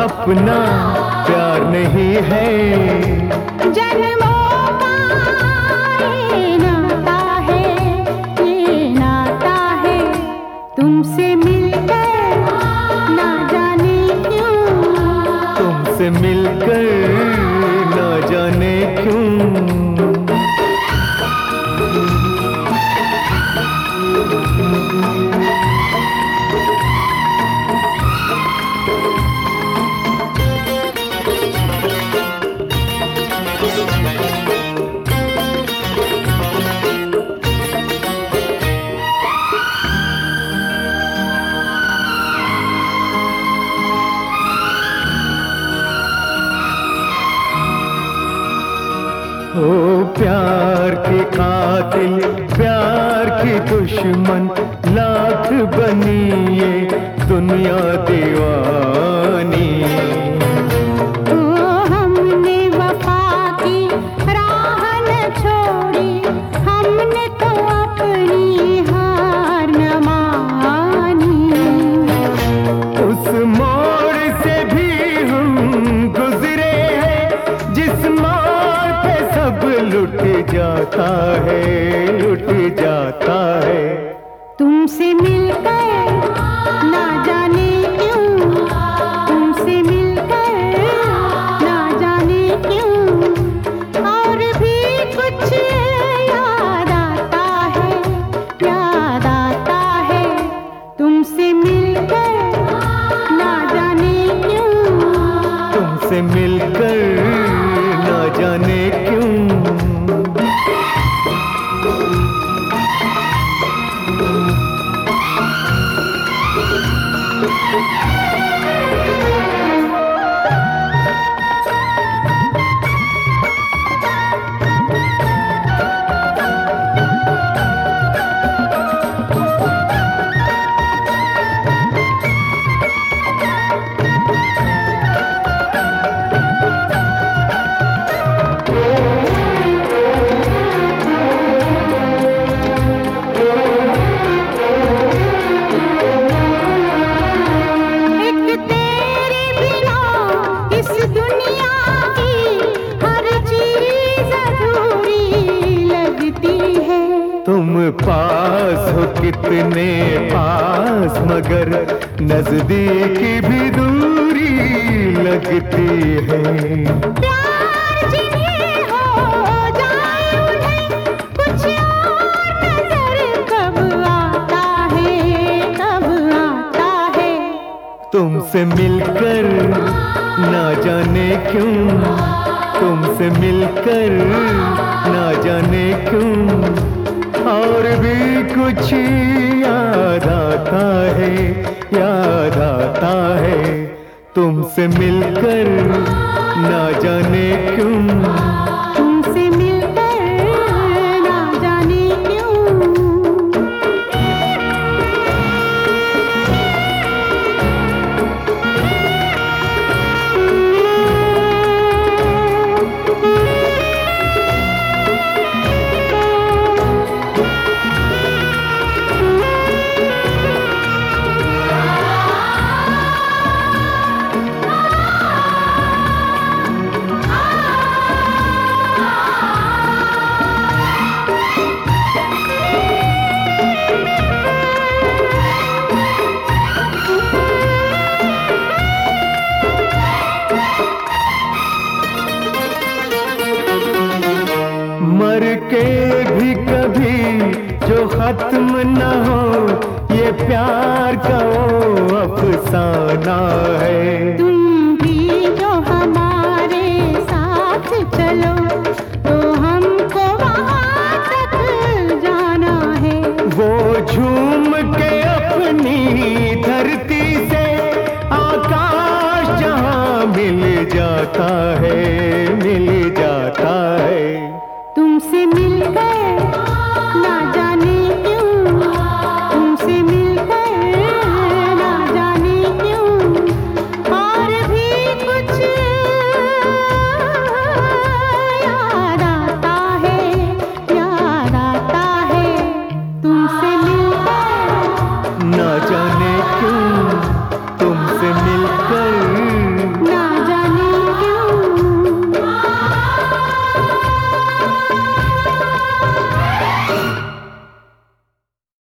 अपना प्यार नहीं है। जन्मों का ये नाता है, ये नाता है, तुमसे मिलकर ना जाने क्यों, तुमसे मिलकर ना जाने क्यों। ओ प्यार की कातिल, प्यार की दुश्मन, लाख बनी ये दुनिया दीवानी। ओ हमने वफा की राह न छोड़ी, हमने तो अपनी हार न मानी। उस मोड़ से भी हम गुजरे हैं जिस मोड़ पे सब लुट जाता है, लुट जाता है। तुमसे मिलकर ना जाने क्यों, तुमसे मिलकर ना जाने क्यों, और भी कुछ याद आता है, याद आता है, तुमसे मिलकर ना जाने क्यों, तुमसे मिलकर ना जाने क्यों। तुम पास हो कितने पास, मगर नजदीक भी दूरी लगती है। प्यार जिन्हें हो जाए उन्हें कुछ और नजर कब आता है, कब आता है। तुमसे मिलकर ना जाने क्यों, तुमसे मिलकर ना जाने क्यों, और भी कुछ याद आता है, याद आता है। तुमसे मिलकर ना जाने क्यों, तुमसे मिलकर ना जाने क्यों। मर के भी कभी जो खत्म न हो, ये प्यार का वो अफसाना है। तुम भी जो हमारे साथ चलो, तो हमको वहाँ तक जाना है। वो झूम के अपनी धरती से आकाश जहाँ मिल जाता है, मिल